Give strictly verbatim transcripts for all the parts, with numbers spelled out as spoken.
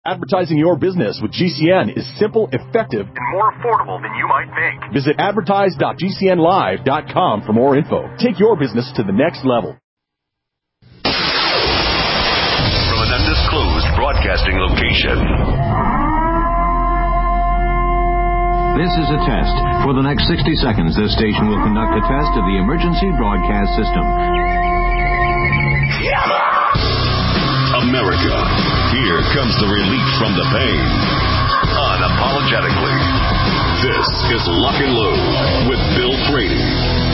Advertising your business with G C N is simple, effective, and more affordable than you might think. Visit advertise dot g c n live dot com for more info. Take your business to the next level. From an undisclosed broadcasting location. This is a test. For the next sixty seconds, this station will conduct a test of the emergency broadcast system. America, here comes the relief from the pain. Unapologetically. This is Lock and Load with Bill Frady.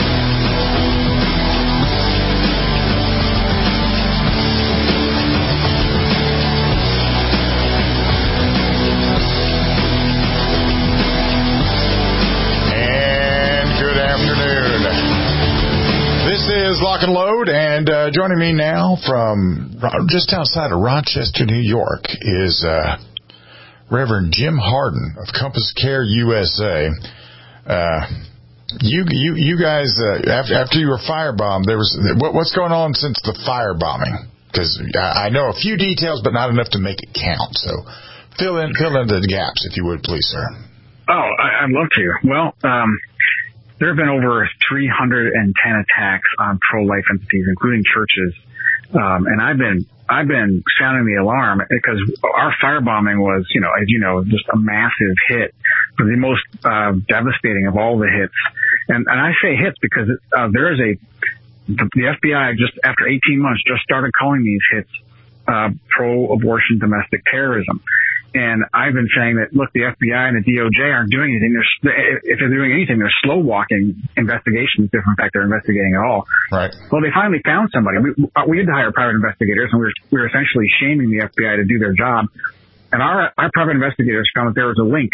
This is Lock and Load, and uh, joining me now from just outside of Rochester, New York, is uh, Reverend Jim Harden of Compass Care U S A. Uh, you, you, you guys, uh, after, after you were firebombed, there was what, what's going on since the firebombing? Because I, I know a few details, but not enough to make it count. So fill in, fill in the gaps, if you would, please, sir. Oh, I, I'd love to. Well, um. There have been over three hundred ten attacks on pro-life entities, including churches. Um, and I've been, I've been sounding the alarm because our firebombing was, you know, as you know, just a massive hit, the most, uh, devastating of all the hits. And, and I say hits because, uh, there is a, the, the F B I just after eighteen months just started calling these hits, uh, pro-abortion domestic terrorism. And I've been saying that, look, the F B I and the D O J aren't doing anything. They're, if they're doing anything, they're slow walking investigations. If in fact they're investigating at all. Right. Well, they finally found somebody. We, we had to hire private investigators, and we were, we were essentially shaming the F B I to do their job. And our, our private investigators found that there was a link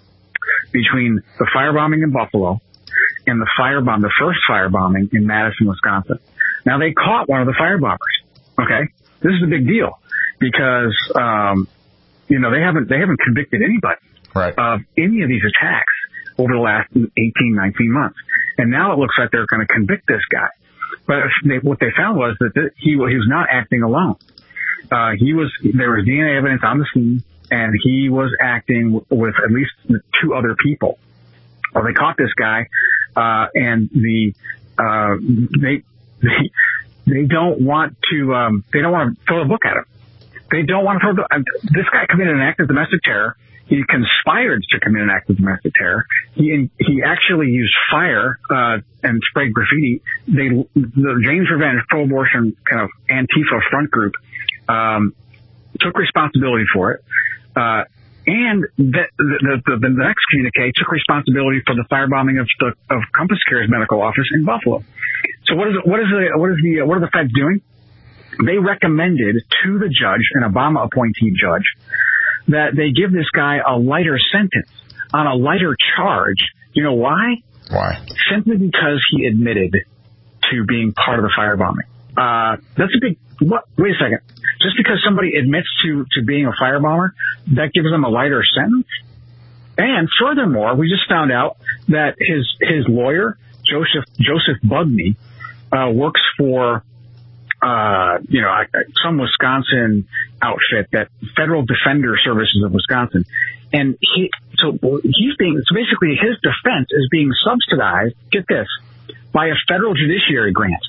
between the firebombing in Buffalo and the firebomb, the first firebombing in Madison, Wisconsin. Now, they caught one of the firebombers. Okay? This is a big deal because, um, you know, they haven't, they haven't convicted anybody right. of any of these attacks over the last eighteen, nineteen months. And now it looks like they're going to convict this guy. But they, what they found was that the, he, he was not acting alone. Uh, he was, there was D N A evidence on the scene, and he was acting with at least two other people. Well, they caught this guy, uh, and the, uh, they, they, they don't want to, um, they don't want to throw a book at him. They don't want to throw the, uh, this guy committed an act of domestic terror. He conspired to commit an act of domestic terror. He he actually used fire uh, and sprayed graffiti. They the James Revenge pro-abortion kind of Antifa front group um, took responsibility for it, uh, and the the, the the next communique took responsibility for the firebombing of the of Compass Care's medical office in Buffalo. So what is what is the what is the what are the feds doing? They recommended to the judge, an Obama appointee judge, that they give this guy a lighter sentence on a lighter charge. You know why? Why? Simply because he admitted to being part of the firebombing. Uh, that's a big, what, wait a second. Just because somebody admits to, to being a firebomber, that gives them a lighter sentence? And furthermore, we just found out that his, his lawyer, Joseph, Joseph Bugney, uh, works for, uh, you know, some Wisconsin outfit, that Federal Defender Services of Wisconsin. And he, so he's being, so basically his defense is being subsidized, get this, by a federal judiciary grant.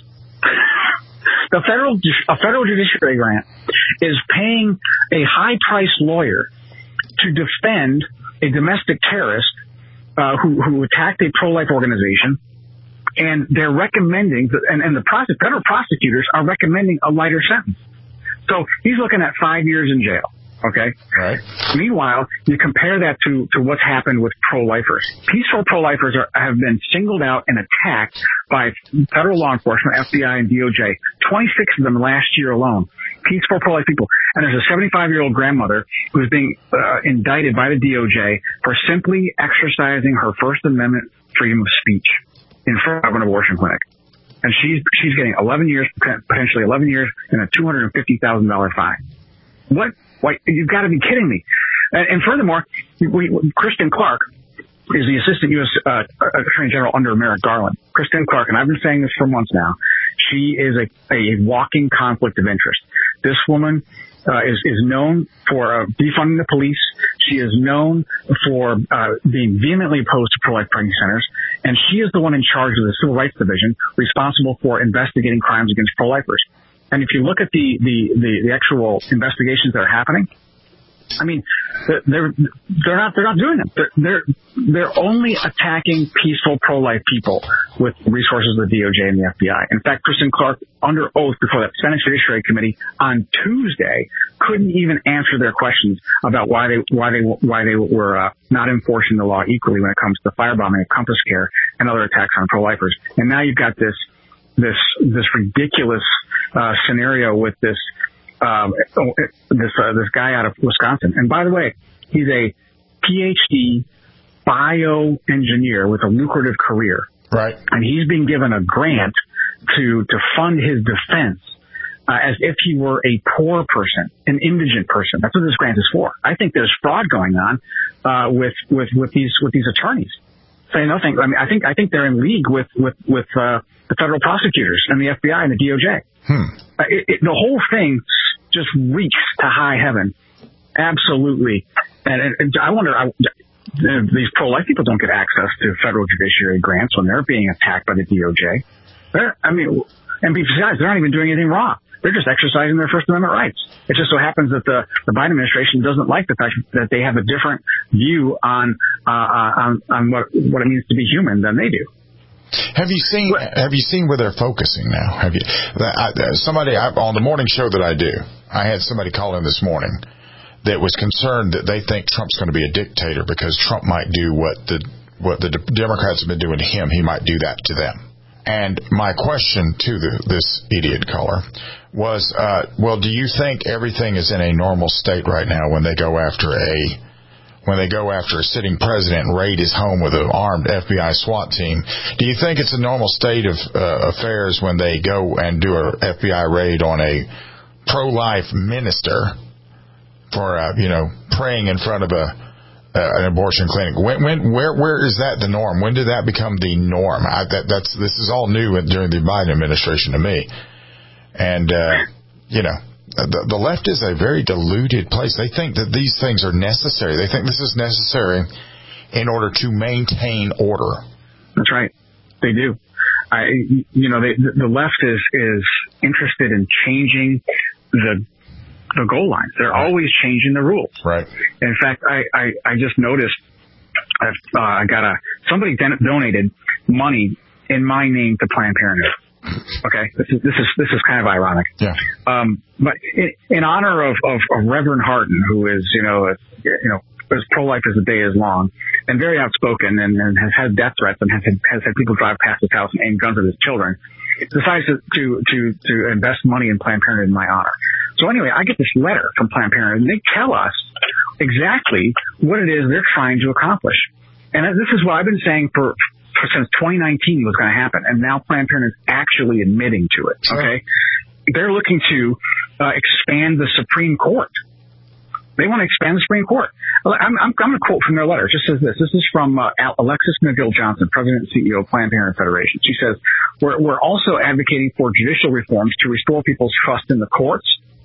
The federal, a federal judiciary grant is paying a high-priced lawyer to defend a domestic terrorist, uh, who, who attacked a pro-life organization. And they're recommending, and, and the prosec- federal prosecutors are recommending a lighter sentence. So he's looking at five years in jail. Okay. Right. Meanwhile, you compare that to, to what's happened with pro-lifers. Peaceful pro-lifers are, have been singled out and attacked by federal law enforcement, F B I and D O J. twenty-six of them last year alone. Peaceful pro-life people. And there's a seventy-five-year-old grandmother who's being uh, indicted by the D O J for simply exercising her First Amendment freedom of speech in front of an abortion clinic. And she's, she's getting eleven years, potentially eleven years, and a two hundred fifty thousand dollars fine. What? Why, you've got to be kidding me. And, and furthermore, we, Kristen Clark is the Assistant U S Uh, Attorney General under Merrick Garland. Kristen Clark, and I've been saying this for months now, she is a, a walking conflict of interest. This woman uh, is, is known for uh, defunding the police. She is known for uh, being vehemently opposed to pro-life pregnancy centers. And she is the one in charge of the Civil Rights Division responsible for investigating crimes against pro-lifers. And if you look at the, the, the, the actual investigations that are happening, I mean, they're they're not they're not doing them. They're they're, they're only attacking peaceful pro-life people with resources of the D O J and the F B I. In fact, Kristen Clark, under oath before the Senate Judiciary Committee on Tuesday, couldn't even answer their questions about why they why they why they were uh, not enforcing the law equally when it comes to firebombing at Compass Care and other attacks on pro-lifers. And now you've got this this this ridiculous uh, scenario with this. Um, this uh, this guy out of Wisconsin, and by the way, he's a P H D bioengineer with a lucrative career, right? And he's being given a grant to to fund his defense uh, as if he were a poor person, an indigent person. That's what this grant is for. I think there's fraud going on uh, with with with these with these attorneys. Say nothing. I mean, I think I think they're in league with with with uh, the federal prosecutors and the F B I and the D O J. Hmm. Uh, it, it, the whole thing just reeks to high heaven. Absolutely. And, and, and I wonder, I, these pro-life people don't get access to federal judiciary grants when they're being attacked by the D O J. They're, I mean, and besides, they're not even doing anything wrong. They're just exercising their First Amendment rights. It just so happens that the, the Biden administration doesn't like the fact that they have a different view on, uh, on, on what, what it means to be human than they do. Have you seen? Have you seen where they're focusing now? Have you? I, somebody I, on the morning show that I do, I had somebody call in this morning that was concerned that they think Trump's going to be a dictator because Trump might do what the what the Democrats have been doing to him. He might do that to them. And my question to the, this idiot caller was, uh, well, do you think everything is in a normal state right now when they go after a when they go after a sitting president and raid his home with an armed F B I SWAT team? Do you think it's a normal state of uh, affairs when they go and do a F B I raid on a pro-life minister for, uh, you know, praying in front of a uh, an abortion clinic? When, when, where, where is that the norm? When did that become the norm? I, that, that's this is all new during the Biden administration to me, and uh, you know. The, the left is a very deluded place. They think that these things are necessary. They think this is necessary in order to maintain order. That's right. They do. I, you know, they, the left is, is interested in changing the the goal lines. They're always changing the rules. Right. In fact, I, I, I just noticed I've, uh, I got a somebody donated money in my name to Planned Parenthood. Okay, this is this is this is kind of ironic. Yeah. Um, but in, in honor of, of, of Reverend Hardin, who is you know a, you know as pro-life as the day is long, and very outspoken, and, and has had death threats, and has had, has had people drive past his house and aim guns at his children, decides to to to, to invest money in Planned Parenthood in my honor. So anyway, I get this letter from Planned Parenthood, and they tell us exactly what it is they're trying to accomplish. And this is what I've been saying for. since twenty nineteen was going to happen, and now Planned Parenthood is actually admitting to it. Okay, they're looking to uh, expand the Supreme Court. They want to expand the Supreme Court. I'm, I'm, I'm going to quote from their letter. It just says this. This is from uh, Alexis McGill Johnson, President and C E O of Planned Parenthood Federation. She says, we're, we're also advocating for judicial reforms to restore people's trust in the courts.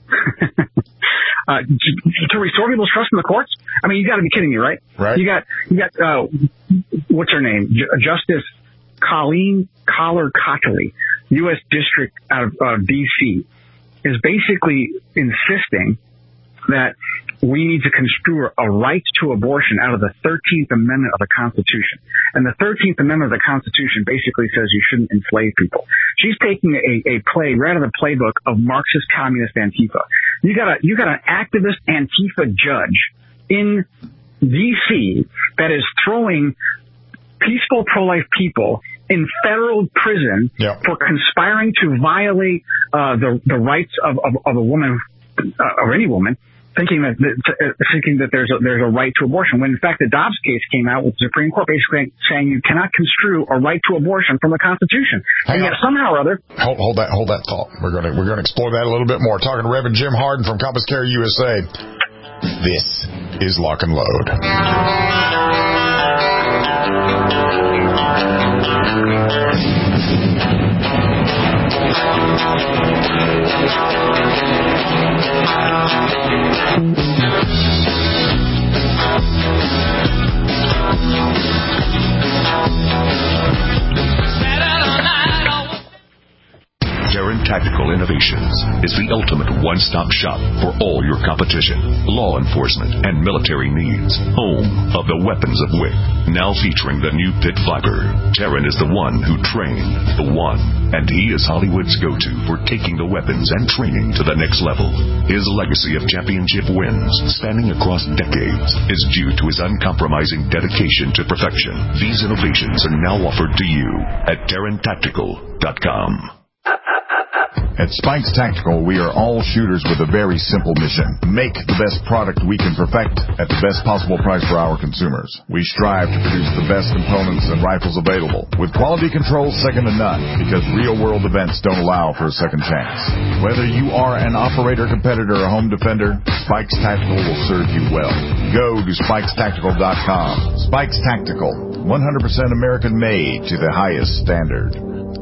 uh, to, to restore people's trust in the courts? I mean, you got to be kidding me, right? Right. You got, you got, uh, what's her name? J- Justice Colleen Collar-Cotterly, U S District out of uh, D C, is basically insisting that we need to construe a right to abortion out of the thirteenth Amendment of the Constitution. And the thirteenth Amendment of the Constitution basically says you shouldn't enslave people. She's taking a, a play right out of the playbook of Marxist communist Antifa. You got a, you got an activist Antifa judge in D C that is throwing peaceful pro-life people in federal prison yep. for conspiring to violate uh, the the rights of, of, of a woman uh, or any woman, thinking that thinking that there's a, there's a right to abortion. When in fact the Dobbs case came out with the Supreme Court basically saying you cannot construe a right to abortion from the Constitution, Hang and yet on. somehow or other. Hold, hold that hold that thought. We're going to we're going to explore that a little bit more. Talking to Reverend Jim Hardin from Compass Care U S A. This is Lock and Load. Terran Tactical Innovations is the ultimate one-stop shop for all your competition, law enforcement, and military needs. Home of the weapons of W I C. Now featuring the new pit viper. Terran is the one who trained the one, and he is Hollywood's go-to for taking the weapons and training to the next level. His legacy of championship wins, spanning across decades, is due to his uncompromising dedication to perfection. These innovations are now offered to you at Terran Tactical dot com. At Spikes Tactical, we are all shooters with a very simple mission. Make the best product we can perfect at the best possible price for our consumers. We strive to produce the best components and rifles available, with quality control second to none, because real-world events don't allow for a second chance. Whether you are an operator, competitor, or home defender, Spikes Tactical will serve you well. Go to Spikes Tactical dot com. Spikes Tactical, one hundred percent American-made to the highest standard.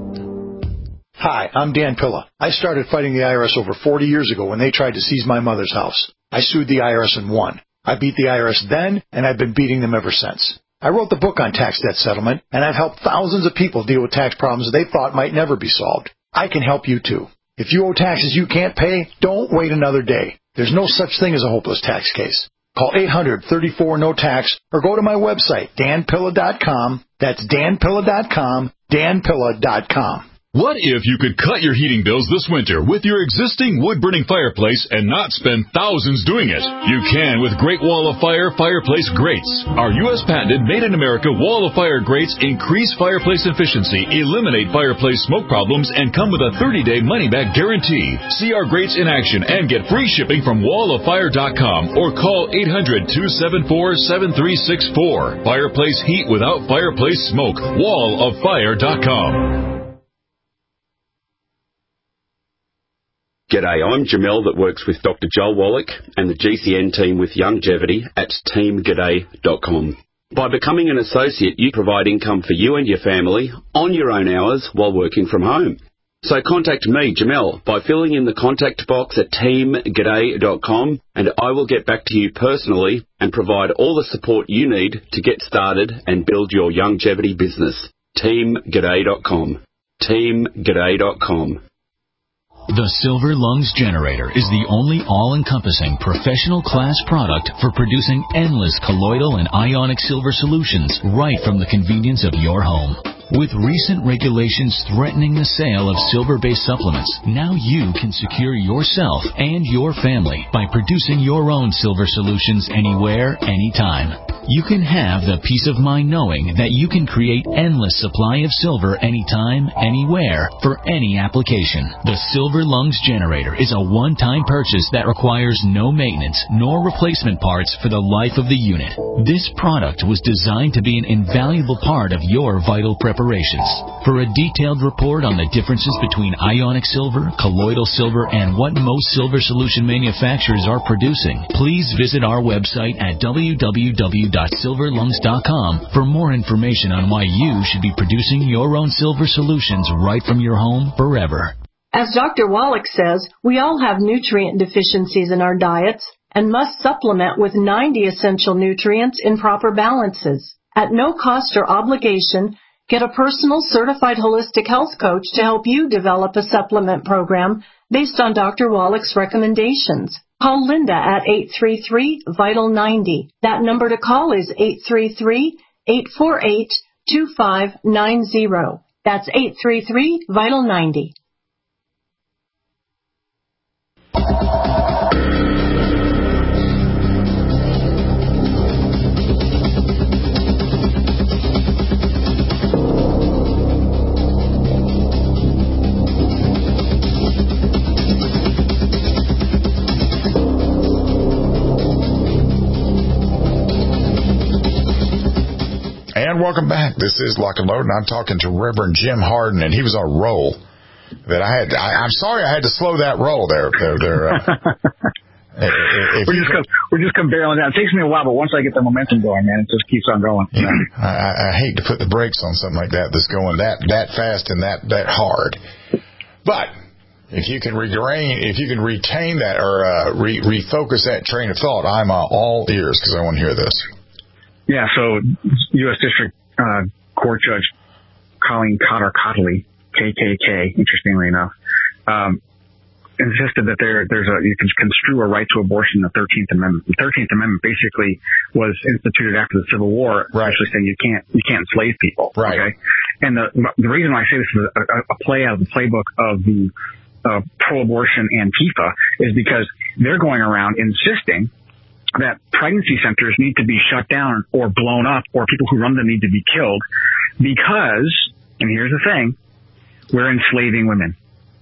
Hi, I'm Dan Pilla. I started fighting the I R S over forty years ago when they tried to seize my mother's house. I sued the I R S and won. I beat the I R S then, and I've been beating them ever since. I wrote the book on tax debt settlement, and I've helped thousands of people deal with tax problems they thought might never be solved. I can help you too. If you owe taxes you can't pay, don't wait another day. There's no such thing as a hopeless tax case. Call eight hundred, thirty-four, no tax or go to my website, Dan Pilla dot com. That's Dan Pilla dot com, Dan Pilla dot com. What if you could cut your heating bills this winter with your existing wood-burning fireplace and not spend thousands doing it? You can with Great Wall of Fire fireplace grates. Our U S patented made-in-America Wall of Fire grates increase fireplace efficiency, eliminate fireplace smoke problems, and come with a thirty-day money-back guarantee. See our grates in action and get free shipping from wall of fire dot com or call eight hundred, two seven four, seven three six four. Fireplace heat without fireplace smoke. wall of fire dot com. G'day, I'm Jamel that works with Doctor Joel Wallach and the G C N team with Longevity at team g'day dot com. By becoming an associate, you provide income for you and your family on your own hours while working from home. So contact me, Jamel, by filling in the contact box at team g'day dot com, and I will get back to you personally and provide all the support you need to get started and build your longevity business. team g'day dot com. team g'day dot com. The Silver Lungs Generator is the only all-encompassing professional class product for producing endless colloidal and ionic silver solutions right from the convenience of your home. With recent regulations threatening the sale of silver-based supplements, now you can secure yourself and your family by producing your own silver solutions anywhere, anytime. You can have the peace of mind knowing that you can create endless supply of silver anytime, anywhere, for any application. The Silver Lungs Generator is a one-time purchase that requires no maintenance nor replacement parts for the life of the unit. This product was designed to be an invaluable part of your vital preparations. For a detailed report on the differences between ionic silver, colloidal silver, and what most silver solution manufacturers are producing, please visit our website at w w w dot silver lungs dot com for more information on why you should be producing your own silver solutions right from your home forever. As Doctor Wallach says, we all have nutrient deficiencies in our diets and must supplement with ninety essential nutrients in proper balances. At no cost or obligation, get a personal certified holistic health coach to help you develop a supplement program based on Doctor Wallach's recommendations. Call Linda at eight three three, vital ninety. That number to call is eight three three, eight four eight, two five nine zero. That's eight three three, vital ninety. And welcome back. This is Lock and Load, and I'm talking to Reverend Jim Harden, and he was on a roll that I had. I, I'm sorry I had to slow that roll there. there, there uh, If we're just come, we're just come barreling down. It takes me a while, but once I get the momentum going, man, it just keeps on going. Yeah, I, I hate to put the brakes on something like that that's going that that fast and that that hard. But if you can regain, if you can retain that or uh, re, refocus that train of thought, I'm uh, all ears because I want to hear this. Yeah. So, U S District uh, Court Judge Colleen Cotter Cottley, K K K, interestingly enough. Um, insisted that there, there's a, you can construe a right to abortion in the thirteenth Amendment. The thirteenth Amendment basically was instituted after the Civil War, right. Actually saying you can't, you can't enslave people. Right. Okay. And the, the reason why I say this is a, a play out of the playbook of the, uh, pro-abortion Antifa is because they're going around insisting that pregnancy centers need to be shut down or blown up or people who run them need to be killed because, and here's the thing, we're enslaving women.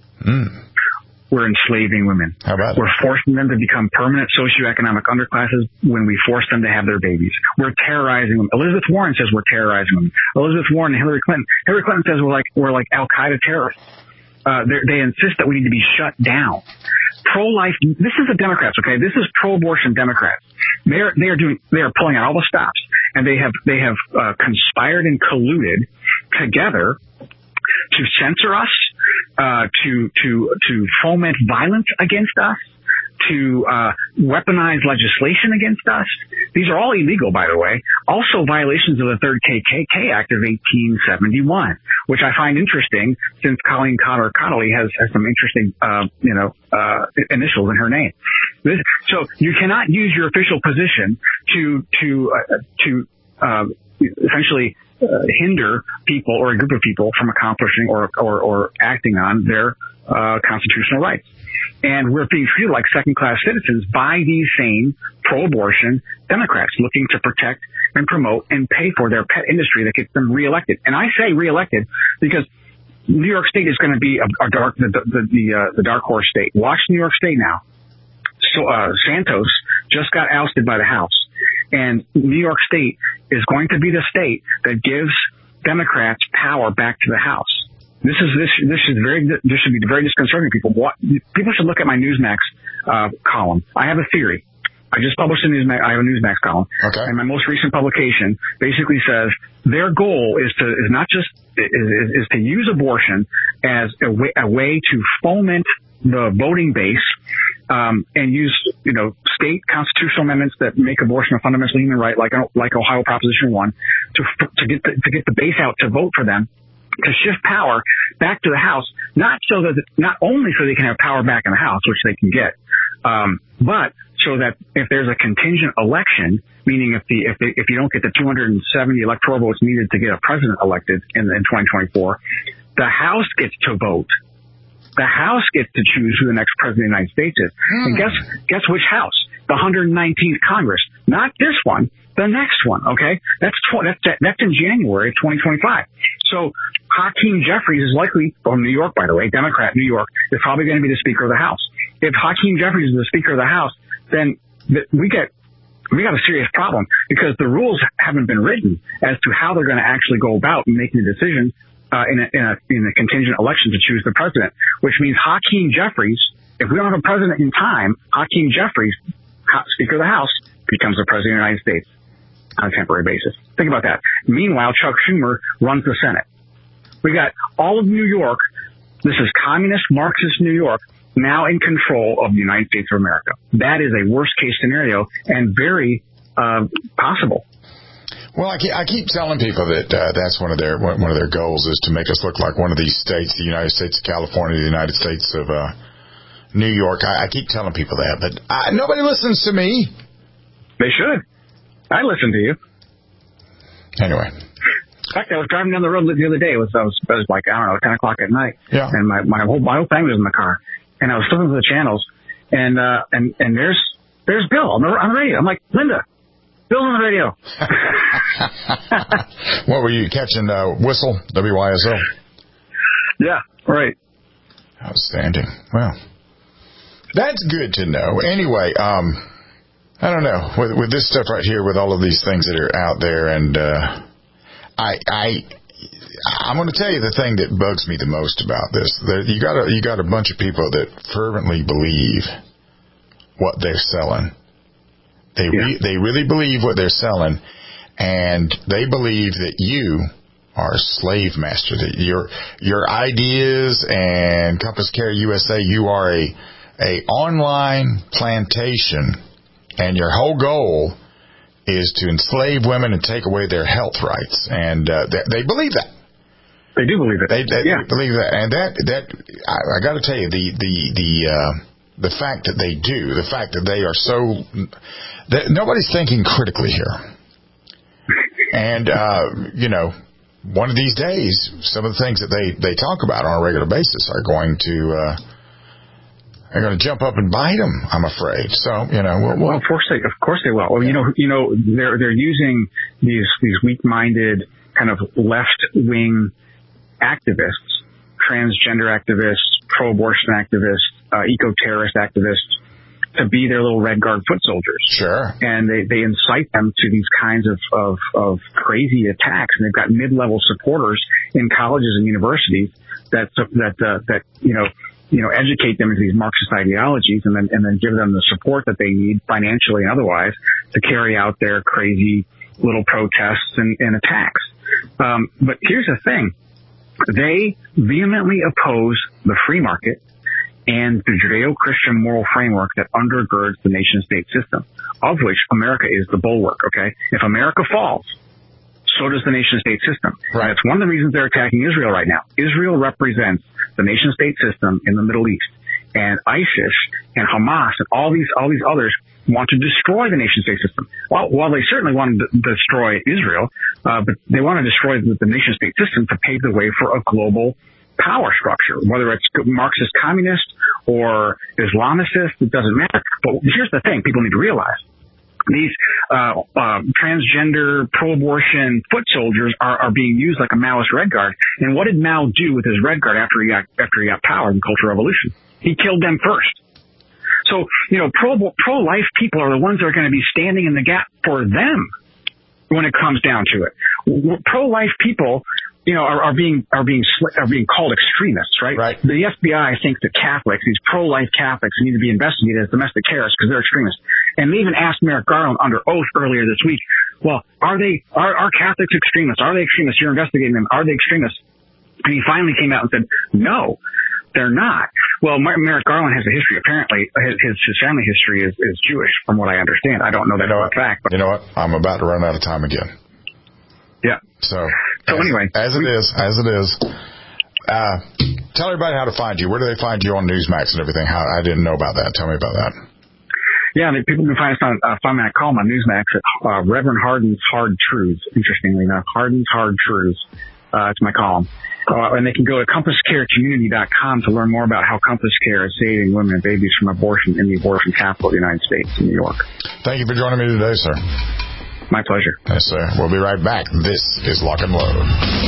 Mm. We're enslaving women. How about We're it? forcing them to become permanent socioeconomic underclasses when we force them to have their babies. We're terrorizing them. Elizabeth Warren says we're terrorizing them. Elizabeth Warren and Hillary Clinton. Hillary Clinton says we're like we're like Al Qaeda terrorists. Uh, they insist that we need to be shut down. Pro-life. This is the Democrats. Okay, this is pro-abortion Democrats. They're they are doing they are pulling out all the stops, and they have they have uh, conspired and colluded together to censor us, uh, to, to, to foment violence against us, to, uh, weaponize legislation against us. These are all illegal, by the way. Also violations of the third K K K Act of eighteen seventy-one, which I find interesting since Colleen Cotter Cottley has, has some interesting, uh, you know, uh, initials in her name. This, so you cannot use your official position to, to, uh, to, uh, essentially, Uh, hinder people or a group of people from accomplishing or or, or acting on their uh, constitutional rights. And we're being treated like second-class citizens by these same pro-abortion Democrats looking to protect and promote and pay for their pet industry that gets them reelected. And I say reelected because New York State is going to be a, a dark the the the, uh, the dark horse state. Watch New York State now. So uh, Santos just got ousted by the House. And New York State is going to be the state that gives Democrats power back to the House. This is this this is very this should be very disconcerting to people. What, people should look at my Newsmax uh, column. I have a theory. I just published a Newsmax. I have a Newsmax column, okay. And my most recent publication basically says their goal is to is not just is, is, is to use abortion as a way, a way to foment the voting base, um, and use, you know, state constitutional amendments that make abortion a fundamental human right, like, like Ohio Proposition one, to, to get the, to get the base out to vote for them, to shift power back to the House, not so that, not only so they can have power back in the House, which they can get, um, but so that if there's a contingent election, meaning if the, if they, if you don't get the two hundred seventy electoral votes needed to get a president elected in, in twenty twenty-four, the House gets to vote. The House gets to choose who the next president of the United States is. Mm. And guess, guess which House? The one hundred nineteenth Congress. Not this one, the next one, okay? That's, tw- that's, that's in January of twenty twenty-five. So Hakeem Jeffries is likely, from New York, by the way, Democrat, New York, is probably going to be the Speaker of the House. If Hakeem Jeffries is the Speaker of the House, then th- we get, we got a serious problem because the rules haven't been written as to how they're going to actually go about making the decision Uh, in, a, in, a, in a contingent election to choose the president, which means Hakeem Jeffries, if we don't have a president in time, Hakeem Jeffries, Speaker of the House, becomes the president of the United States on a temporary basis. Think about that. Meanwhile, Chuck Schumer runs the Senate. We got all of New York. This is communist Marxist New York now in control of the United States of America. That is a worst case scenario and very uh, possible. Well, I keep, I keep telling people that uh, that's one of their one of their goals is to make us look like one of these states, the United States of California, the United States of uh, New York. I, I keep telling people that, but I, nobody listens to me. They should. I listen to you. Anyway. In fact, I was driving down the road the other day. It was I was, it was like I don't know, ten o'clock at night, yeah. And my my whole my whole family was in the car, and I was flipping through the channels, and uh, and and there's there's Bill on the on the radio. I'm like, Linda. Bill on the radio. What were you catching? Uh, Whistle, W Y S O. Yeah, right. Outstanding. Well, that's good to know. Anyway, um, I don't know with, with this stuff right here, with all of these things that are out there, and uh, I, I, I'm going to tell you the thing that bugs me the most about this. That you got a, you got a bunch of people that fervently believe what they're selling. They yeah. re- they really believe what they're selling, and they believe that you are a slave master. That your your ideas and Compass Care U S A, you are a a online plantation, and your whole goal is to enslave women and take away their health rights, and uh, they, they believe that. They do believe it. They, they, yeah. they believe that, and that that I, I got to tell you, the the the uh, the fact that they do, the fact that they are so, that nobody's thinking critically here, and uh, you know, one of these days, some of the things that they they talk about on a regular basis are going to. Uh, They're going to jump up and bite them, I'm afraid. So, you know, we'll, well, of course they, of course they will. Well, you know, you know, they're they're using these these weak-minded kind of left-wing activists, transgender activists, pro-abortion activists, uh, eco-terrorist activists, to be their little Red Guard foot soldiers. Sure. And they they incite them to these kinds of of, of crazy attacks, and they've got mid-level supporters in colleges and universities that that uh, that you know. you know, educate them into these Marxist ideologies, and then and then give them the support that they need financially and otherwise to carry out their crazy little protests and, and attacks. Um, but here's the thing. They vehemently oppose the free market and the Judeo-Christian moral framework that undergirds the nation-state system, of which America is the bulwark, okay? If America falls, so does the nation-state system. Right. That's one of the reasons they're attacking Israel right now. Israel represents the nation-state system in the Middle East, and ISIS and Hamas and all these all these others want to destroy the nation-state system. While, while they certainly want to d- destroy Israel, uh, but they want to destroy the, the nation-state system to pave the way for a global power structure, whether it's Marxist communist or Islamicist, it doesn't matter. But here's the thing people need to realize. These uh, uh, transgender, pro-abortion foot soldiers are, are being used like a Maoist Red Guard. And what did Mao do with his Red Guard after he got after he got power in the Cultural Revolution? He killed them first. So, you know, pro pro-life people are the ones that are going to be standing in the gap for them when it comes down to it. Pro-life people, you know, are, are being are being are being called extremists, right? Right. The F B I thinks that Catholics, these pro-life Catholics, need to be investigated as domestic terrorists because they're extremists. And they even asked Merrick Garland under oath earlier this week, well, are they are, are Catholics extremists? Are they extremists? You're investigating them. Are they extremists? And he finally came out and said, no, they're not. Well, Merrick Garland has a history. Apparently, his his family history is, is Jewish, from what I understand. I don't know that for a fact. But you know what? I'm about to run out of time again. Yeah. So, so as, anyway, as it is, as it is. Uh, tell everybody how to find you. Where do they find you on Newsmax and everything? How I didn't know about that. Tell me about that. Yeah, I mean, people can find us on uh, find me at call my Newsmax at uh, Reverend Hardin's Hard Truths. Interestingly enough, Hardin's Hard Truths. Uh, it's my column. Uh, and they can go to compass care community dot com to learn more about how Compass Care is saving women and babies from abortion in the abortion capital of the United States, in New York. Thank you for joining me today, sir. My pleasure. Yes, sir. We'll be right back. This is Lock and Load.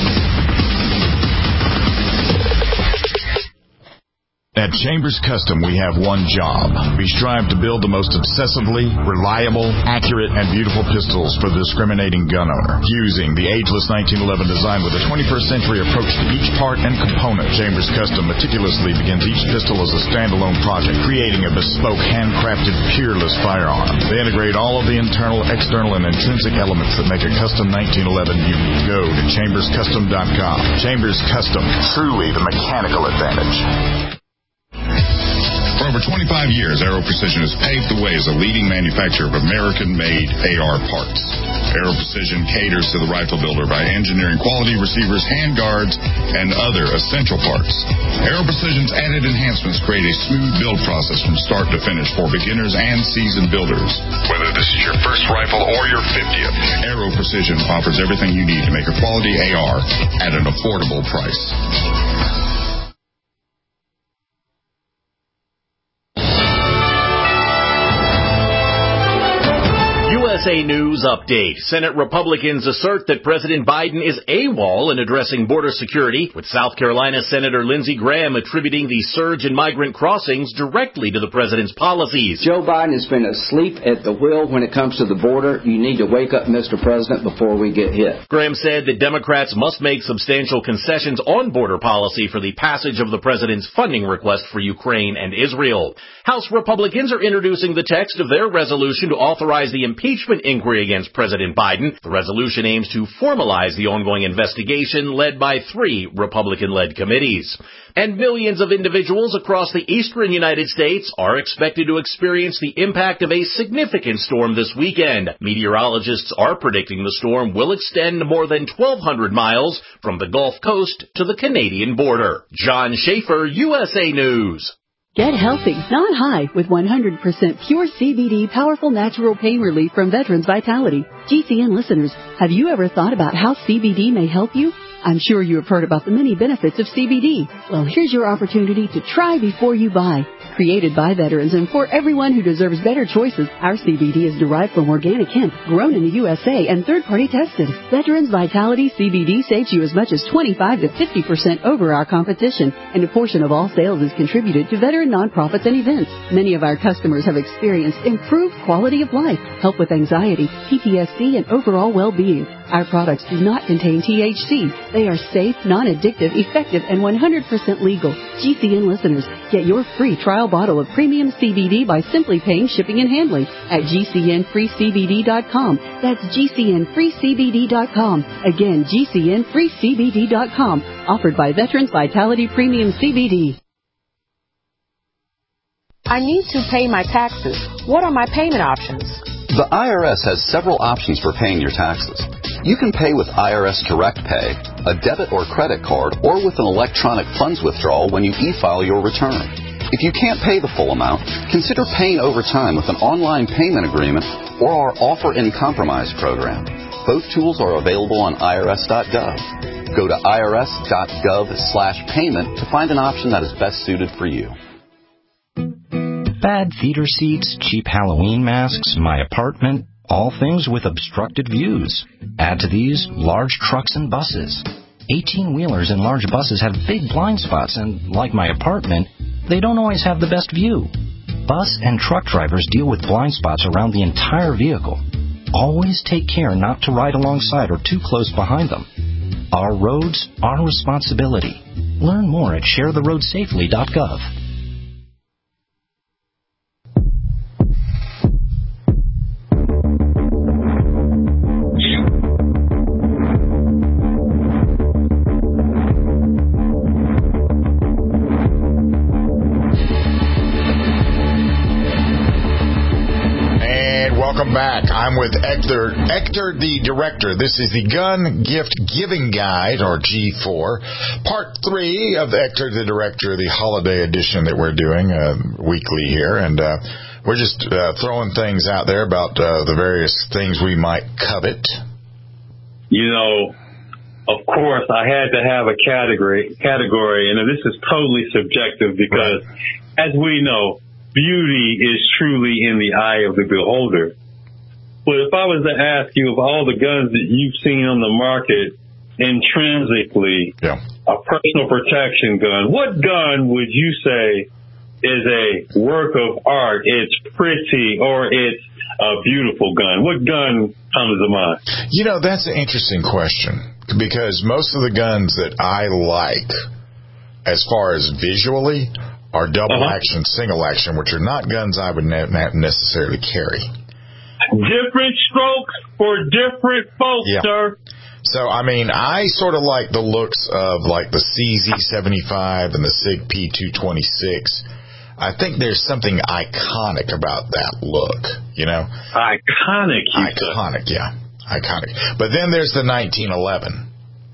At Chambers Custom, we have one job. We strive to build the most obsessively, reliable, accurate, and beautiful pistols for the discriminating gun owner. Using the ageless nineteen eleven design with a twenty-first century approach to each part and component, Chambers Custom meticulously begins each pistol as a standalone project, creating a bespoke, handcrafted, peerless firearm. They integrate all of the internal, external, and intrinsic elements that make a custom nineteen eleven unique. Go to chambers custom dot com. Chambers Custom, truly the mechanical advantage. For over twenty-five years, Aero Precision has paved the way as a leading manufacturer of American-made A R parts. Aero Precision caters to the rifle builder by engineering quality receivers, handguards, and other essential parts. Aero Precision's added enhancements create a smooth build process from start to finish for beginners and seasoned builders. Whether this is your first rifle or your fiftieth, Aero Precision offers everything you need to make a quality A R at an affordable price. U S S A News Update. Senate Republicans assert that President Biden is AWOL in addressing border security, with South Carolina Senator Lindsey Graham attributing the surge in migrant crossings directly to the president's policies. Joe Biden has been asleep at the wheel when it comes to the border. You need to wake up, Mister President, before we get hit. Graham said that Democrats must make substantial concessions on border policy for the passage of the president's funding request for Ukraine and Israel. House Republicans are introducing the text of their resolution to authorize the impeachment inquiry against President Biden. The resolution aims to formalize the ongoing investigation led by three Republican-led committees. And millions of individuals across the eastern United States are expected to experience the impact of a significant storm this weekend. Meteorologists are predicting the storm will extend more than twelve hundred miles from the Gulf Coast to the Canadian border. John Schaefer, U S A News. Get healthy, not high, with one hundred percent pure C B D powerful natural pain relief from Veterans Vitality. G C N listeners, have you ever thought about how C B D may help you? I'm sure you have heard about the many benefits of C B D. Well, here's your opportunity to try before you buy. Created by veterans and for everyone who deserves better choices, our C B D is derived from organic hemp, grown in the U S A and third-party tested. Veterans Vitality C B D saves you as much as twenty-five to fifty percent over our competition, and a portion of all sales is contributed to veteran nonprofits and events. Many of our customers have experienced improved quality of life, help with anxiety, P T S D, and overall well-being. Our products do not contain T H C. They are safe, non-addictive, effective, and one hundred percent legal. G C N listeners, get your free trial bottle of premium C B D by simply paying shipping and handling at G C N free C B D dot com. That's G C N free C B D dot com. Again, G C N free C B D dot com. Offered by Veterans Vitality Premium C B D. I need to pay my taxes. What are my payment options? The I R S has several options for paying your taxes. You can pay with I R S Direct Pay, a debit or credit card, or with an electronic funds withdrawal when you e-file your return. If you can't pay the full amount, consider paying over time with an online payment agreement or our Offer in Compromise program. Both tools are available on I R S dot gov. Go to I R S dot gov slash payment to find an option that is best suited for you. Bad theater seats, cheap Halloween masks, my apartment, all things with obstructed views. Add to these large trucks and buses. eighteen-wheelers and large buses have big blind spots, and like my apartment, they don't always have the best view. Bus and truck drivers deal with blind spots around the entire vehicle. Always take care not to ride alongside or too close behind them. Our roads, our responsibility. Learn more at share the road safely dot gov. Welcome back. I'm with Ector, Ector the Director. This is the Gun Gift Giving Guide, or G four, part three of Ector the Director, the holiday edition that we're doing uh, weekly here. And uh, we're just uh, throwing things out there about uh, the various things we might covet. You know, of course, I had to have a category, category, and this is totally subjective because, right, as we know, beauty is truly in the eye of the beholder. But if I was to ask you, of all the guns that you've seen on the market, intrinsically, yeah, a personal protection gun, what gun would you say is a work of art, it's pretty, or it's a beautiful gun? What gun comes to mind? You know, that's an interesting question, because most of the guns that I like, as far as visually, are double uh-huh. action, single action, which are not guns I would ne- not necessarily carry. Different strokes for different folks, yeah. sir. So, I mean, I sort of like the looks of, like, the C Z seventy-five and the SIG P two twenty-six. I think there's something iconic about that look, you know? Iconic, you Iconic, said. yeah. Iconic. But then there's the nineteen eleven.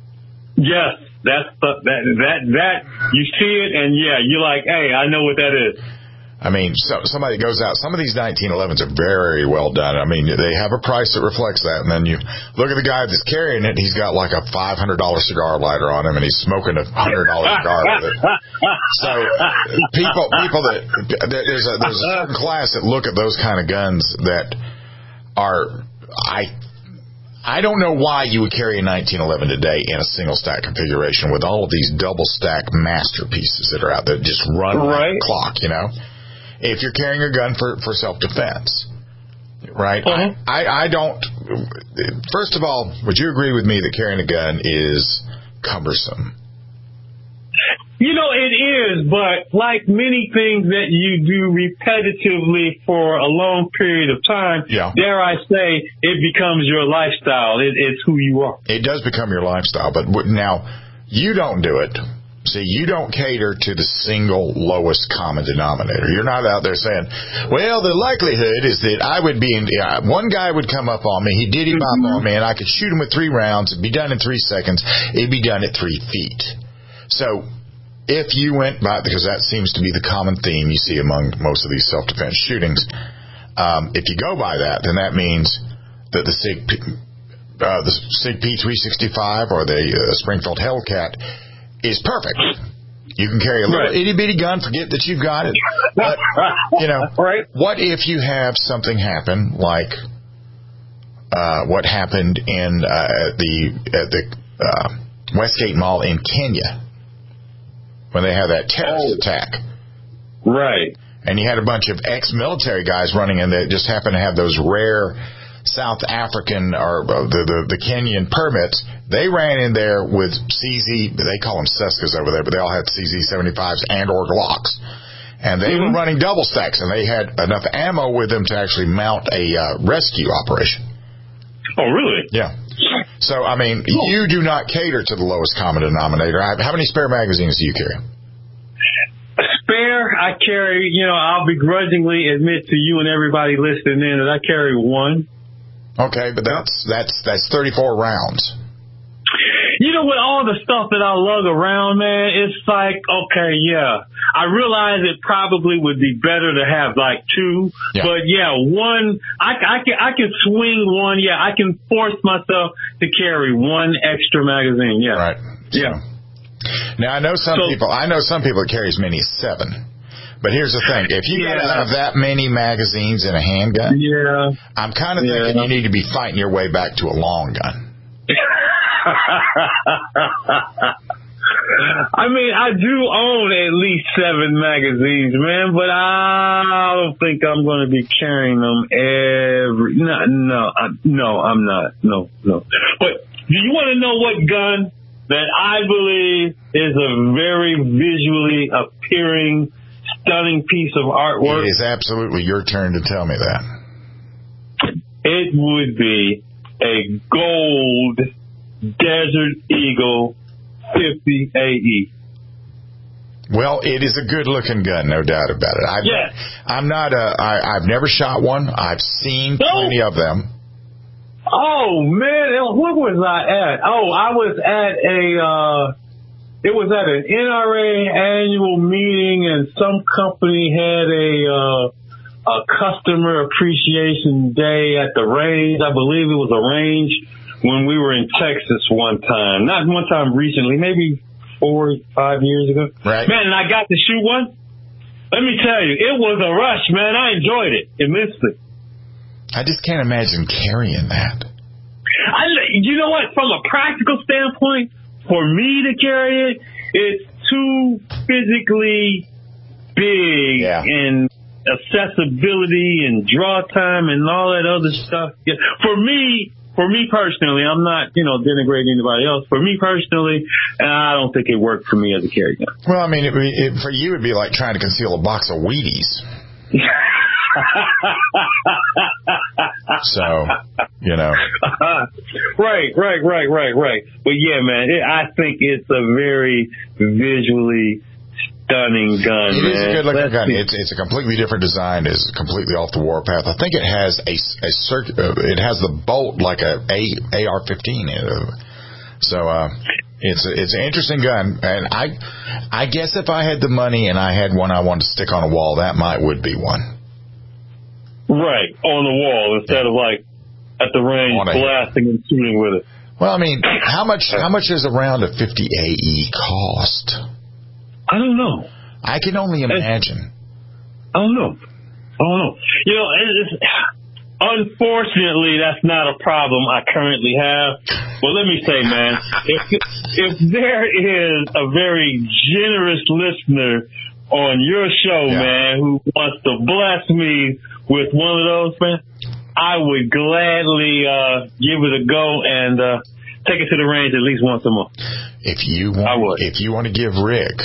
Yes. That's the, that, that, that, you see it, and yeah, you're like, hey, I know what that is. I mean, so, somebody goes out, some of these nineteen elevens are very well done. I mean, they have a price that reflects that, and then you look at the guy that's carrying it, he's got like a five hundred dollars cigar lighter on him, and he's smoking a one hundred dollars cigar with it. So, people, people that, there's a, there's a certain class that look at those kind of guns that are I I don't know why you would carry a nineteen eleven today in a single stack configuration with all of these double stack masterpieces that are out there that just run right. like a clock, you know? If you're carrying a gun for, for self-defense, right? Uh-huh. I, I, I don't... First of all, would you agree with me that carrying a gun is cumbersome? You know, it is, but like many things that you do repetitively for a long period of time, yeah. dare I say, it becomes your lifestyle. It, it's who you are. It does become your lifestyle, but now, you don't do it. See, you don't cater to the single lowest common denominator. You're not out there saying, well, the likelihood is that I would be in, uh, one guy would come up on me, he'd diddy bop mm-hmm. on me, and I could shoot him with three rounds, it'd be done in three seconds, it'd be done at three feet. So, if you went by, because that seems to be the common theme you see among most of these self-defense shootings, um, if you go by that, then that means that the SIG, uh, the SIG P three sixty-five or the uh, Springfield Hellcat is perfect. You can carry a little right. itty-bitty gun, forget that you've got it. But, you know, right. what if you have something happen like uh, what happened in uh, at the, at the uh, Westgate Mall in Kenya? When they had that terrorist oh. attack. Right. And you had a bunch of ex-military guys running in that just happened to have those rare South African or uh, the, the the Kenyan permits. They ran in there with C Z, they call them Cescas over there, but they all had C Z seventy-fives and or Glocks. And they mm-hmm. were running double stacks, and they had enough ammo with them to actually mount a uh, rescue operation. Oh, really? Yeah. So, I mean, cool. you do not cater to the lowest common denominator. How many spare magazines do you carry? Spare, I carry, you know, I'll begrudgingly admit to you and everybody listening in that I carry one. Okay, but that's that's that's thirty-four rounds. You know, with all the stuff that I lug around, man, it's like, okay, yeah. I realize it probably would be better to have like two, yeah. but yeah, one, I, I can, I can swing one. Yeah, I can force myself to carry one extra magazine. Yeah. Right. Yeah. Now I know some so, people, I know some people that carry as many as seven, but here's the thing. If you yeah. gotta have that many magazines in a handgun, yeah. I'm kind of yeah. thinking you need to be fighting your way back to a long gun. I mean, I do own at least seven magazines, man, but I don't think I'm going to be carrying them every. No, no, I, no, I'm not. No, no. But do you want to know what gun that I believe is a very visually appearing, stunning piece of artwork? It is absolutely your turn to tell me that. It would be a gold Desert Eagle fifty A E. Well, it is a good-looking gun, no doubt about it. I've, yes. I'm not a. I, I've never shot one. I've seen no. plenty of them. Oh man, what was I at? Oh, I was at a. Uh, it was at an N R A annual meeting, and some company had a uh, a customer appreciation day at the range. I believe it was a range. When we were in Texas one time, not one time recently, maybe four, five years ago. Right. Man, and I got to shoot one. Let me tell you, it was a rush, man. I enjoyed it immensely. I just can't imagine carrying that. I, you know what? From a practical standpoint, for me to carry it, it's too physically big yeah. and accessibility and draw time and all that other stuff. Yeah. For me, For me personally, I'm not, you know, denigrating anybody else. For me personally, I don't think it worked for me as a carry gun. Well, I mean, it, it, for you, it'd be like trying to conceal a box of Wheaties. So, you know. Right, right, right, right, right. But yeah, man, it, I think it's a very visually stunning gun. It man. is a good looking Let's gun. See. It's it's a completely different design. It's completely off the warpath. I think it has a a circuit. Uh, it has the bolt like a A R fifteen. So uh, it's a, it's an interesting gun. And I I guess if I had the money and I had one I wanted to stick on a wall, that might would be one. Right, on the wall instead yeah. of like at the range blasting and shooting with it. Well, I mean, how much how much does a round of fifty A E cost? I don't know. I can only imagine. I don't know. I don't know. You know, it's, Unfortunately, that's not a problem I currently have. Well, let me say, man, if, if there is a very generous listener on your show, yeah. man, who wants to bless me with one of those, man, I would gladly uh, give it a go and uh, take it to the range at least once a month. If you want, if you want to give Rick,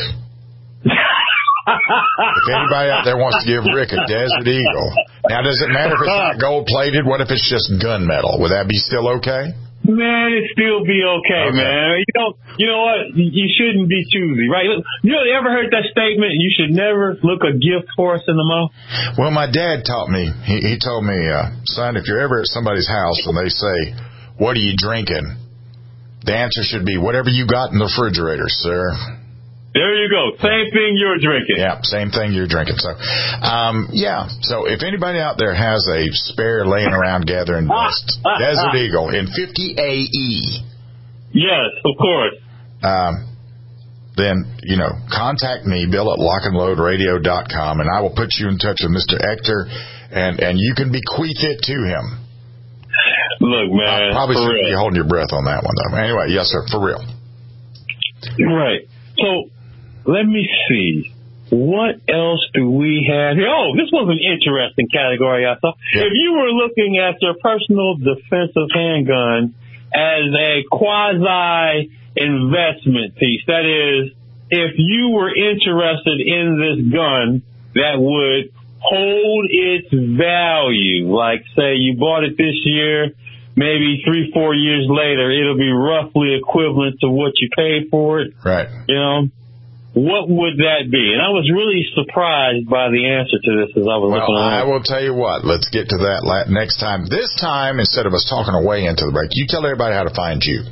if anybody out there wants to give Rick a Desert Eagle, now does it matter if it's not gold plated? What if it's just gunmetal? Would that be still okay? Man, it'd still be okay, okay, man. You know, you know what? You shouldn't be choosy, right? You know, you ever heard that statement? You should never look a gift horse in the mouth. Well, my dad taught me. He, he told me, uh, son, if you're ever at somebody's house and they say, "What are you drinking?" the answer should be, "Whatever you got in the refrigerator, sir." There you go. Same thing you're drinking. Yeah, same thing you're drinking. So, um, yeah. So if anybody out there has a spare laying around gathering dust, Desert Eagle in fifty A E. Yes, of course. Um, then, you know, contact me, Bill at lock and load radio dot com, and I will put you in touch with Mister Ector, and, and you can bequeath it to him. Look, man. I probably shouldn't real. be holding your breath on that one, though. Anyway, yes, sir, for real. Right. So, let me see. What else do we have here? Oh, this was an interesting category, I thought. Yeah. If you were looking at your personal defensive handgun as a quasi-investment piece, that is, if you were interested in this gun that would hold its value, like, say, you bought it this year, maybe three, four years later, it'll be roughly equivalent to what you paid for it. Right. You know? What would that be? And I was really surprised by the answer to this as I was well, looking around. I will tell you what. Let's get to that next time. This time, instead of us talking away into the break, you tell everybody how to find you.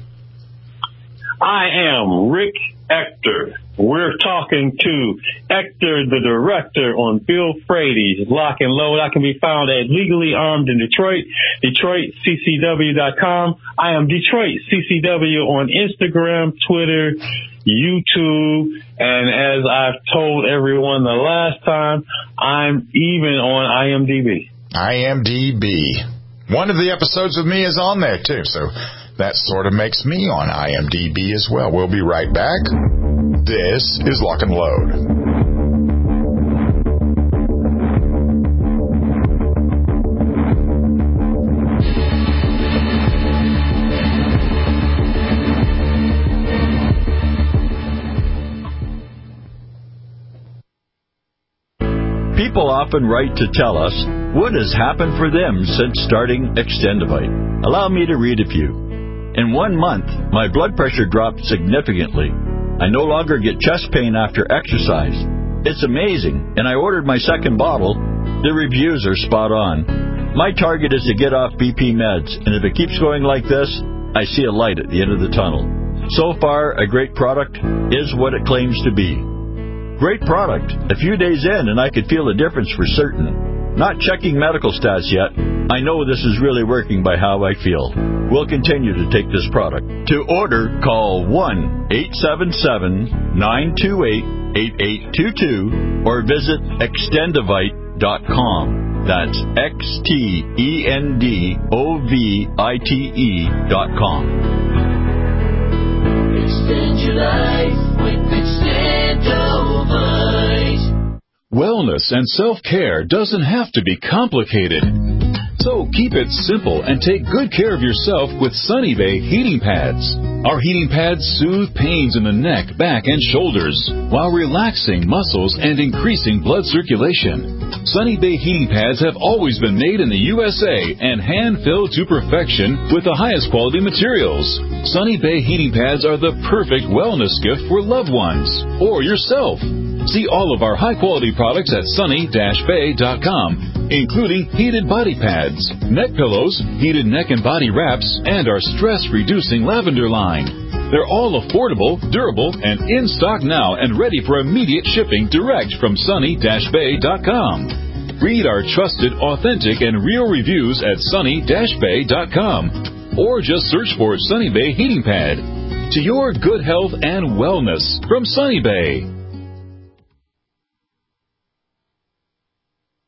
I am Rick Ector. We're talking to Ector, the director, on Bill Frady's Lock and Load. I can be found at Legally Armed in Detroit, Detroit C C W dot com. I am Detroit C C W on Instagram, Twitter, YouTube, and as I've told everyone the last time, I'm even on I M D B. I M D B. One of the episodes with me is on there, too, so that sort of makes me on I M D B as well. We'll be right back. This is Lock and Load. People often write to tell us what has happened for them since starting Extendivite. Allow me to read a few. In one month, my blood pressure dropped significantly. I no longer get chest pain after exercise. It's amazing, and I ordered my second bottle. The reviews are spot on. My target is to get off B P meds, and if it keeps going like this, I see a light at the end of the tunnel. So far, a great product is what it claims to be. Great product. A few days in, and I could feel a difference for certain. Not checking medical stats yet. I know this is really working by how I feel. We'll continue to take this product. To order, call one eight seven seven, nine two eight, eight eight two two or visit extendivite dot com. That's X T E N D O V I T E dot com. Extend your life with Extendivite. Wellness and self-care doesn't have to be complicated. So keep it simple and take good care of yourself with Sunny Bay heating pads. Our heating pads soothe pains in the neck, back, and shoulders while relaxing muscles and increasing blood circulation. Sunny Bay heating pads have always been made in the U S A and hand-filled to perfection with the highest quality materials. Sunny Bay heating pads are the perfect wellness gift for loved ones or yourself. See all of our high-quality products at sunny dash bay dot com, including heated body pads, neck pillows, heated neck and body wraps, and our stress-reducing lavender line. They're all affordable, durable, and in stock now and ready for immediate shipping direct from sunny dash bay dot com. Read our trusted, authentic, and real reviews at sunny dash bay dot com or just search for Sunny Bay Heating Pad. To your good health and wellness from Sunny Bay.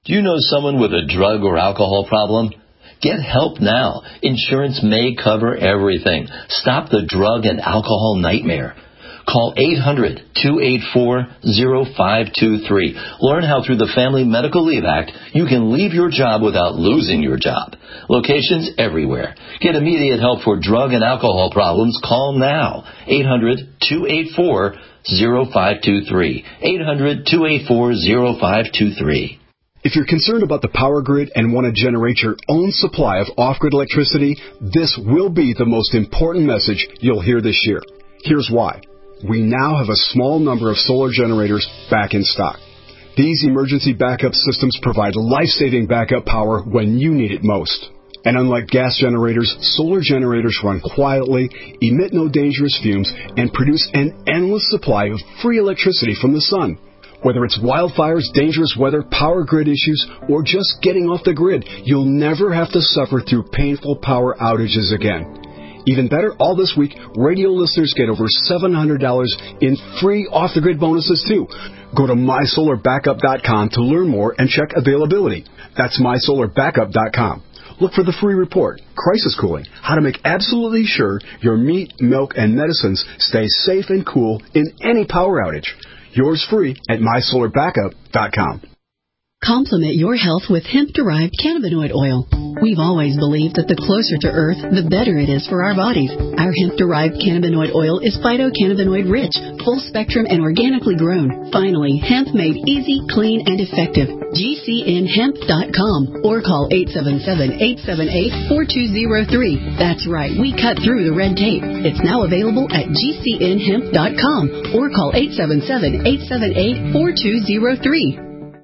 Do you know someone with a drug or alcohol problem? Get help now. Insurance may cover everything. Stop the drug and alcohol nightmare. Call eight hundred, two eight four, zero five two three. Learn how through the Family Medical Leave Act you can leave your job without losing your job. Locations everywhere. Get immediate help for drug and alcohol problems. Call now. eight hundred, two eight four, zero five two three. eight hundred, two eight four, zero five two three. If you're concerned about the power grid and want to generate your own supply of off-grid electricity, this will be the most important message you'll hear this year. Here's why. We now have a small number of solar generators back in stock. These emergency backup systems provide life-saving backup power when you need it most. And unlike gas generators, solar generators run quietly, emit no dangerous fumes, and produce an endless supply of free electricity from the sun. Whether it's wildfires, dangerous weather, power grid issues, or just getting off the grid, you'll never have to suffer through painful power outages again. Even better, all this week, radio listeners get over seven hundred dollars in free off-the-grid bonuses, too. Go to my solar backup dot com to learn more and check availability. That's my solar backup dot com. Look for the free report, Crisis Cooling, how to make absolutely sure your meat, milk, and medicines stay safe and cool in any power outage. Yours free at my solar backup dot com. Complement your health with hemp-derived cannabinoid oil. We've always believed that the closer to Earth, the better it is for our bodies. Our hemp-derived cannabinoid oil is phytocannabinoid-rich, full-spectrum, and organically grown. Finally, hemp made easy, clean, and effective. G C N hemp dot com or call eight seven seven, eight seven eight, four two zero three. That's right, we cut through the red tape. It's now available at G C N hemp dot com or call eight seven seven, eight seven eight, four two zero three.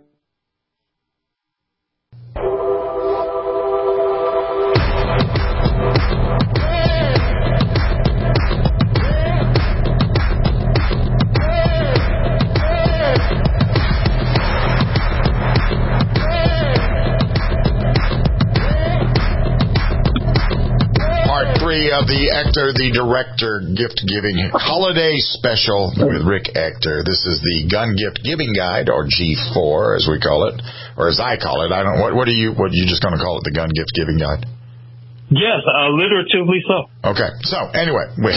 Of the Ector, the Director Gift Giving Holiday Special with Rick Ector. This is the Gun Gift Giving Guide, or G four, as we call it, or as I call it. I don't. What, what are you? What are you just going to call it? The Gun Gift Giving Guide? Yes, alliteratively so. Okay. So anyway, with.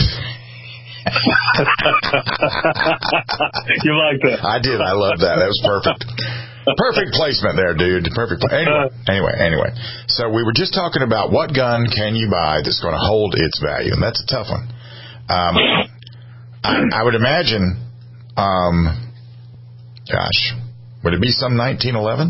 You like that? I did. I love that. That was perfect. Perfect placement there, dude. Perfect. Pla- anyway, anyway, anyway. So we were just talking about what gun can you buy that's going to hold its value, and that's a tough one. Um, I, I would imagine, um, gosh, would it be some nineteen eleven?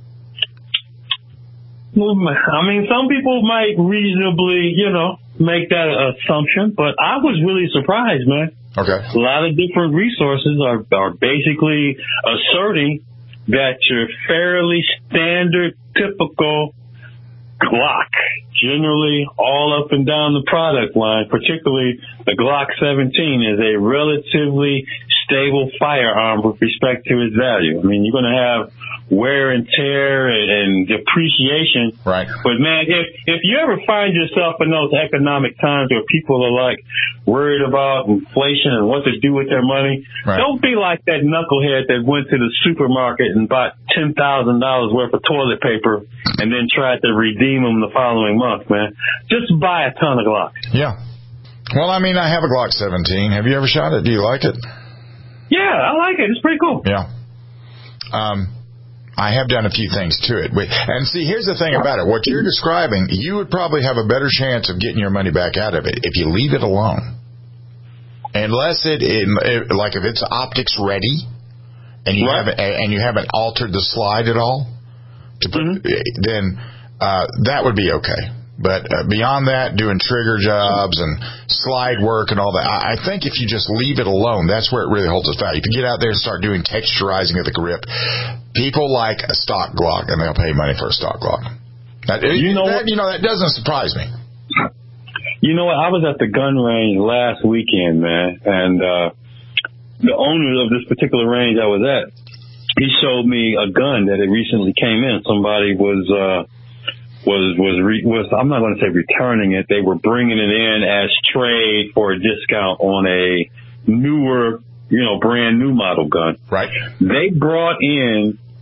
I mean, some people might reasonably, you know, make that assumption, but I was really surprised, man. Okay. A lot of different resources are, are basically asserting that your fairly standard, typical Glock, generally all up and down the product line, particularly the Glock seventeen, is a relatively stable firearm with respect to its value. I mean, you're going to have wear and tear and, and depreciation. Right. But, man, if if you ever find yourself in those economic times where people are, like, worried about inflation and what to do with their money, right, don't be like that knucklehead that went to the supermarket and bought ten thousand dollars worth of toilet paper and then tried to redeem them the following month, man. Just buy a ton of Glocks. Yeah. Well, I mean, I have a Glock seventeen. Have you ever shot it? Do you like it? Yeah, I like it. It's pretty cool. Yeah. Um, I have done a few things to it. And see, here's the thing about it. What you're describing, you would probably have a better chance of getting your money back out of it if you leave it alone. Unless it, it like if it's optics ready and you right. haven't and you haven't altered the slide at all, to put, mm-hmm. then uh, that would be okay. But uh, beyond that, doing trigger jobs and slide work and all that, I, I think if you just leave it alone, that's where it really holds its value. If you get out there and start doing texturizing of the grip, people like a stock Glock, and they'll pay money for a stock Glock. That, you, know that, you know, that doesn't surprise me. You know what? I was at the gun range last weekend, man, and uh, the owner of this particular range I was at, he showed me a gun that had recently came in. Somebody was... Uh, was was re, was I'm not going to say returning it. They were bringing it in as trade for a discount on a newer, you know, brand new model gun. Right. They brought in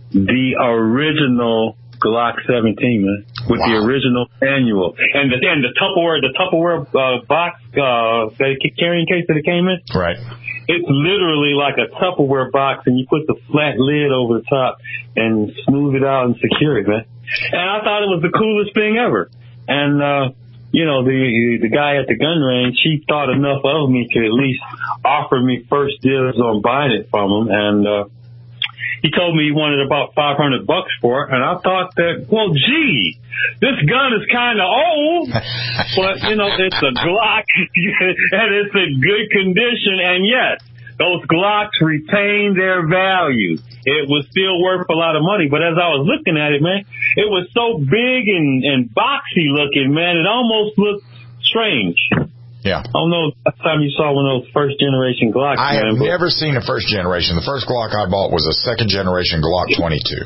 the original Glock seventeen, man, with wow. the original manual and the and the Tupperware the Tupperware uh, box uh, the carrying case that it came in. Right. It's literally like a Tupperware box, and you put the flat lid over the top and smooth it out and secure it, man. And I thought it was the coolest thing ever. And uh, you know, the the guy at the gun range, he thought enough of me to at least offer me first dibs on buying it from him, and. uh He told me he wanted about five hundred bucks for it, and I thought that, well, gee, this gun is kind of old, but, you know, it's a Glock, and it's in good condition, and yes, those Glocks retain their value. It was still worth a lot of money, but as I was looking at it, man, it was so big and, and boxy looking, man, it almost looked strange. Yeah. I don't know last time you saw one of those first generation Glocks. I man, have never seen a first generation. The first Glock I bought was a second generation Glock twenty-two.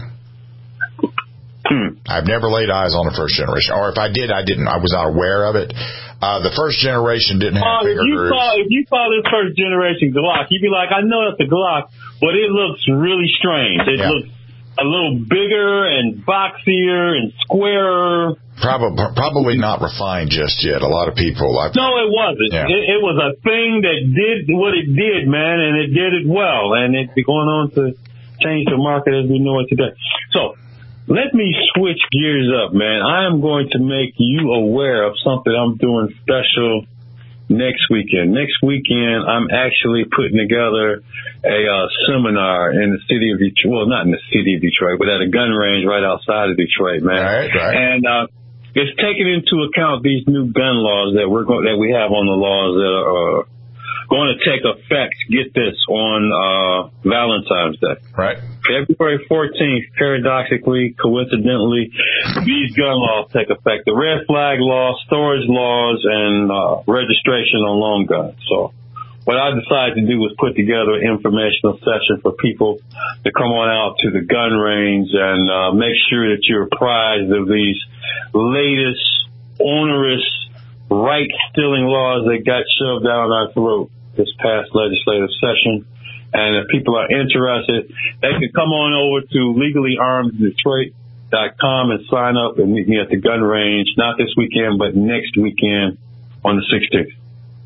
Hmm. I've never laid eyes on a first generation, or if I did, I didn't. I was not aware of it. Uh, the first generation didn't have uh, finger if you grooves. saw if you saw this first generation Glock, you'd be like, I know that's a Glock, but it looks really strange. It yeah. looks a little bigger and boxier and squarer. Probably, probably not refined just yet. A lot of people. I've, no, it wasn't. Yeah. It, it was a thing that did what it did, man, and it did it well, and it's going on to change the market as we know it today. So, let me switch gears up, man. I am going to make you aware of something I'm doing special next weekend. Next weekend, I'm actually putting together a uh, seminar in the city of Detroit. Well, not in the city of Detroit, but at a gun range right outside of Detroit, man. Right, right. And uh, it's taking into account these new gun laws that we're going that we have on the laws that are uh, going to take effect. Get this on uh, Valentine's Day, right? February fourteenth. Paradoxically, coincidentally, these gun laws take effect. The red flag law, storage laws, and uh, registration on long guns. So, what I decided to do was put together an informational session for people to come on out to the gun range and uh, make sure that you're apprised of these latest onerous right-stealing laws that got shoved down our throat this past legislative session. And if people are interested, they can come on over to legally armed detroit dot com and sign up and meet me at the gun range, not this weekend, but next weekend on the sixteenth.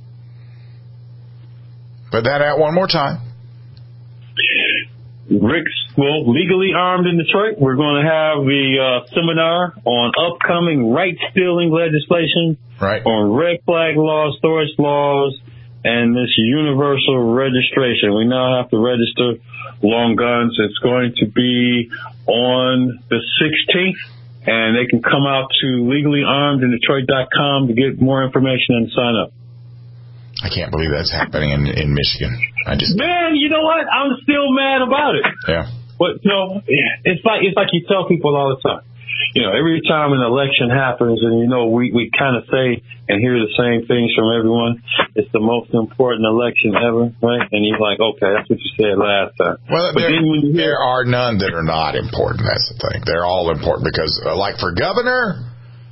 Put that out one more time. Rick's, well, Legally Armed in Detroit, we're going to have the uh, seminar on upcoming right-stealing legislation, right, on red flag laws, storage laws, and this universal registration. We now have to register long guns. It's going to be on the sixteenth, and they can come out to legally armed in detroit dot com to get more information and sign up. I can't believe that's happening in, in Michigan. I just Man, you know what? I'm still mad about it. Yeah. But, you know, it's like, it's like you tell people all the time. You know, every time an election happens and, you know, we, we kind of say and hear the same things from everyone, it's the most important election ever, right? And you're like, okay, that's what you said last time. Well, but there, then when you hear, there are none that are not important. That's the thing. They're all important because, uh, like for governor,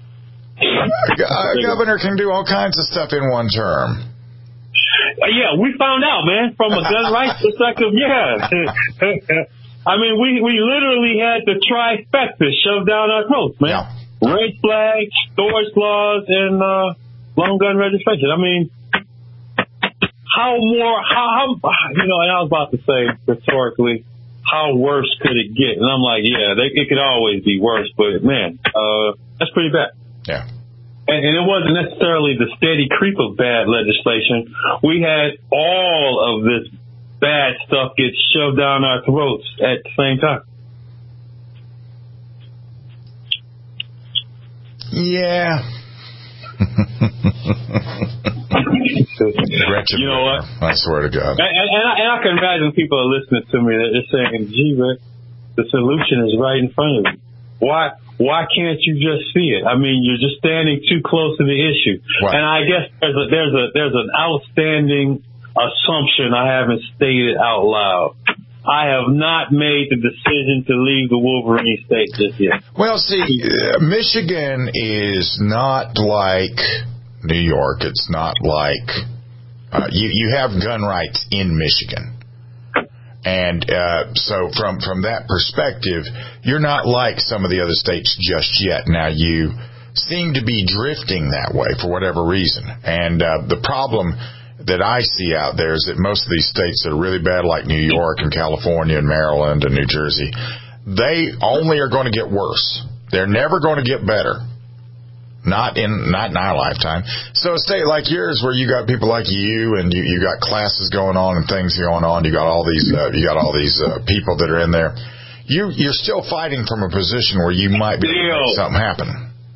a governor can do all kinds of stuff in one term. Uh, yeah, we found out, man, from a gun rights perspective, yeah. I mean, we, we literally had the trifecta shoved down our throats, man. Yeah. Red flag, storage laws, and uh, long gun registration. I mean, how more, how, how, you know, and I was about to say rhetorically, how worse could it get? And I'm like, yeah, they, it could always be worse, but man, uh, that's pretty bad. Yeah. And, and it wasn't necessarily the steady creep of bad legislation. We had all of this bad stuff get shoved down our throats at the same time. Yeah. You know what? I swear to God. And, and, and, I, and I can imagine people are listening to me. They're saying, gee, Rick, the solution is right in front of you. Why? Why can't you just see it? I mean, you're just standing too close to the issue. Wow. And I guess there's a, there's a, there's an outstanding assumption I haven't stated out loud. I have not made the decision to leave the Wolverine state just yet. Well, see, uh, Michigan is not like New York. It's not like uh, you. You have gun rights in Michigan. And uh, so from, from that perspective, you're not like some of the other states just yet. Now, you seem to be drifting that way for whatever reason. And uh, the problem that I see out there is that most of these states that are really bad, like New York and California and Maryland and New Jersey, they only are going to get worse. They're never going to get better. Not in not in our lifetime. So a state like yours, where you got people like you, and you, you got classes going on and things going on, you got all these uh, you got all these uh, people that are in there. You you're still fighting from a position where you might be able to make something happen.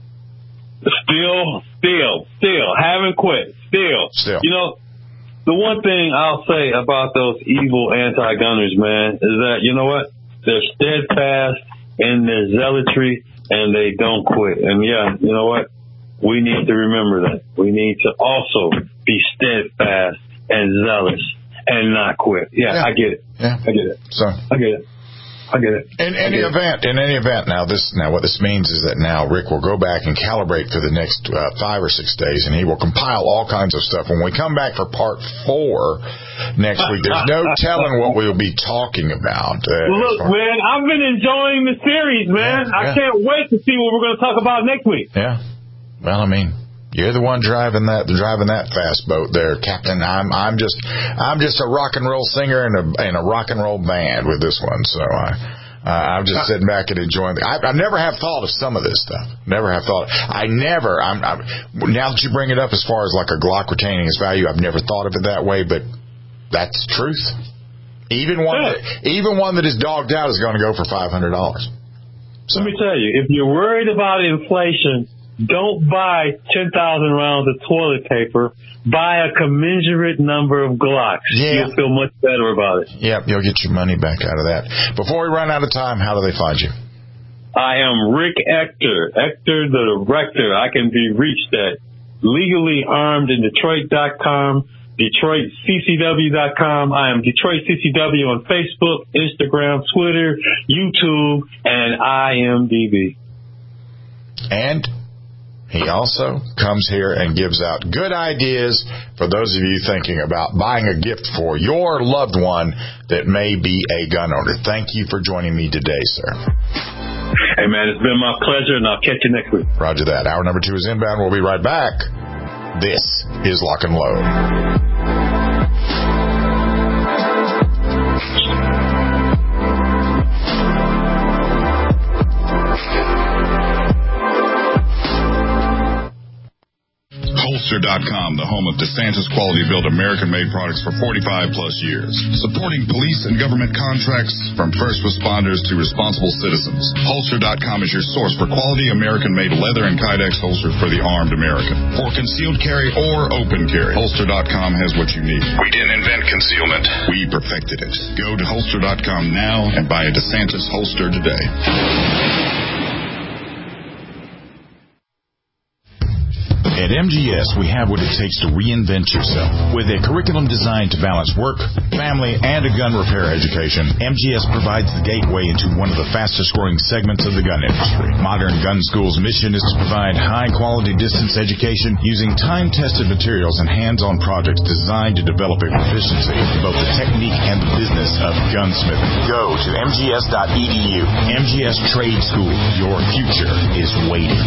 Still, still, still haven't quit. Still, still. You know, the one thing I'll say about those evil anti-gunners, man, is that you know what? They're steadfast in their zealotry, and they don't quit. And yeah, you know what? We need to remember that. We need to also be steadfast and zealous and not quit. Yeah, yeah. I get it. Yeah. I get it. So I get it. I get it. In any event, in any event, now this, now what this means is that now Rick will go back and calibrate for the next uh, five or six days, and he will compile all kinds of stuff. When we come back for part four next week, there's no telling what we'll be talking about. Uh, well, look, man, I've been enjoying the series, man. Yeah, I yeah. can't wait to see what we're going to talk about next week. Yeah. Well, I mean, you're the one driving that driving that fast boat there, Captain. I'm I'm just I'm just a rock and roll singer in a in a rock and roll band with this one. So I uh, I'm just sitting back and enjoying it. I, I never have thought of some of this stuff. Never have thought. I never. I'm, I'm now that you bring it up as far as like a Glock retaining its value, I've never thought of it that way. But that's truth. Even one yeah. that, even one that is dogged out is going to go for five hundred dollars. So. Let me tell you, if you're worried about inflation, don't buy ten thousand rounds of toilet paper. Buy a commensurate number of Glocks. Yeah. You'll feel much better about it. Yep, you'll get your money back out of that. Before we run out of time, how do they find you? I am Rick Ector, Ector the Director. I can be reached at legally armed in detroit dot com, Detroit C C W dot com. I am Detroit C C W on Facebook, Instagram, Twitter, YouTube, and I M D B. And he also comes here and gives out good ideas for those of you thinking about buying a gift for your loved one that may be a gun owner. Thank you for joining me today, sir. Hey, man, it's been my pleasure, and I'll catch you next week. Roger that. Hour number two is inbound. We'll be right back. This is Lock and Load. Holster dot com, the home of DeSantis quality built American-made products for forty-five plus years. Supporting police and government contracts from first responders to responsible citizens. Holster dot com is your source for quality American-made leather and Kydex holsters for the armed American. For concealed carry or open carry, Holster dot com has what you need. We didn't invent concealment. We perfected it. Go to Holster dot com now and buy a DeSantis holster today. At M G S, we have what it takes to reinvent yourself. With a curriculum designed to balance work, family, and a gun repair education, M G S provides the gateway into one of the fastest-growing segments of the gun industry. Modern Gun School's mission is to provide high-quality distance education using time-tested materials and hands-on projects designed to develop a proficiency in both the technique and the business of gunsmithing. Go to M G S dot E D U. M G S Trade School. Your future is waiting.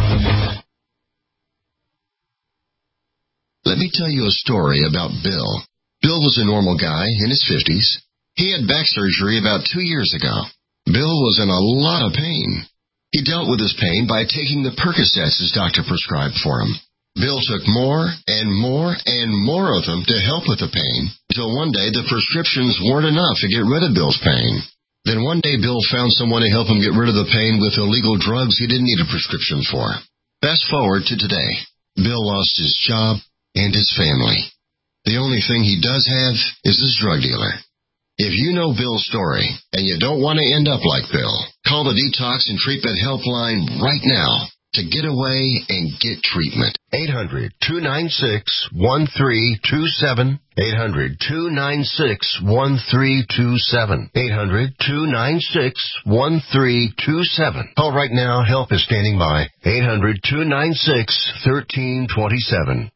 Let me tell you a story about Bill. Bill was a normal guy in his fifties. He had back surgery about two years ago. Bill was in a lot of pain. He dealt with his pain by taking the Percocets his doctor prescribed for him. Bill took more and more and more of them to help with the pain, until one day the prescriptions weren't enough to get rid of Bill's pain. Then one day Bill found someone to help him get rid of the pain with illegal drugs he didn't need a prescription for. Fast forward to today. Bill lost his job and his family. The only thing he does have is his drug dealer. If you know Bill's story and you don't want to end up like Bill, call the Detox and Treatment Helpline right now to get away and get treatment. eight hundred, two nine six, one three two seven. eight hundred, two nine six, one three two seven. eight hundred, two nine six, one three two seven. Call right now. Help is standing by. eight hundred, two nine six, one three two seven.